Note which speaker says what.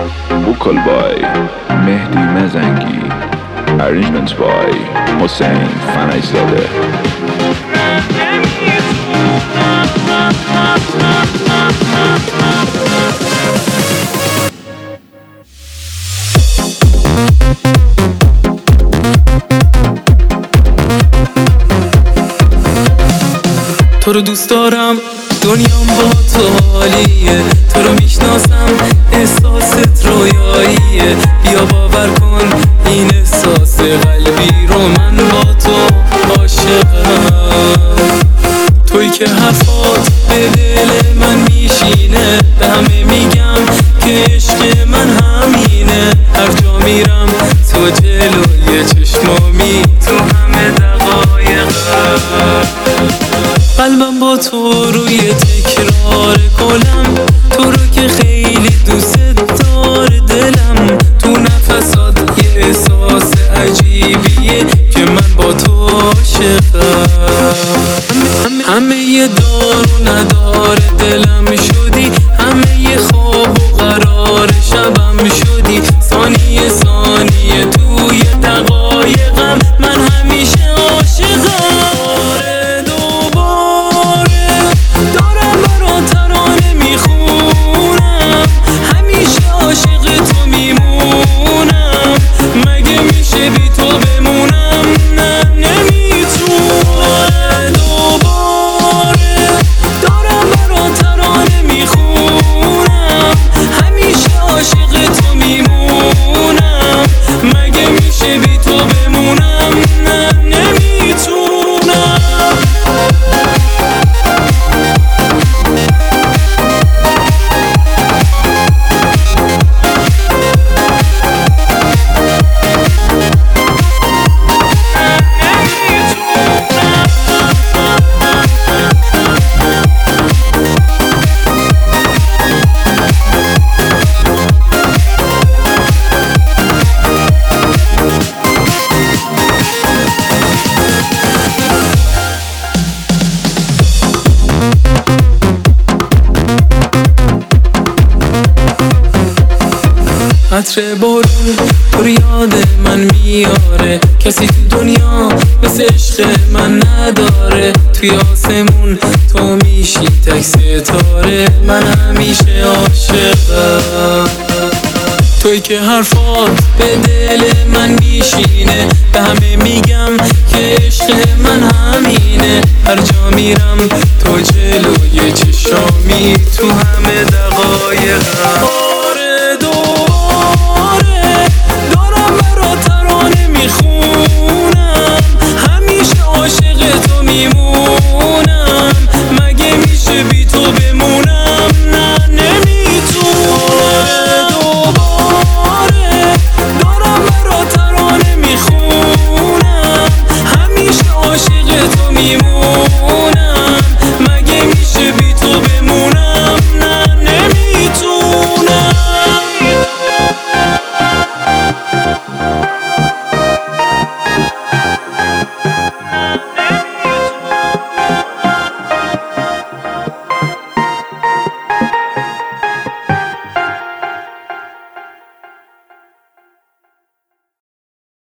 Speaker 1: Vocal by Mehdi Mazangi, arrangements by Hossein Fanayzadeh.
Speaker 2: تو رو دوست دارم، دنیام با تو حالیه، تو رو میشناسم، احساست رویاییه. بیا باور کن این احساس قلبی رو، من با تو عاشقم. توی که حرفات به دل من میشینه، به همه میگم که عشق من همینه. هر جا میرم تو جلوی چشمامی، تو همه دقایقم. قلبم با تو روی تکرار گلم، تو رو که خیلی دوست داره دلم. تو نفسات یه احساس عجیبیه که من با تو عاشقم. همه یه دار و ندار دلم شدی، همه یه خواب و قرار شبم شدی. ثانیه ثانیه توی دقایقم، من همیشه عاشقم. عطر بارون تو یاد من میاره، کسی تو دنیا مثل عشق من نداره. توی آسمون تو میشی تک ستاره، من همیشه عاشقم. توی که حرفات به دل من میشینه، به همه میگم که عشق من همینه. هر جا میرم تو جلوی چشامی، تو همه دقایقم.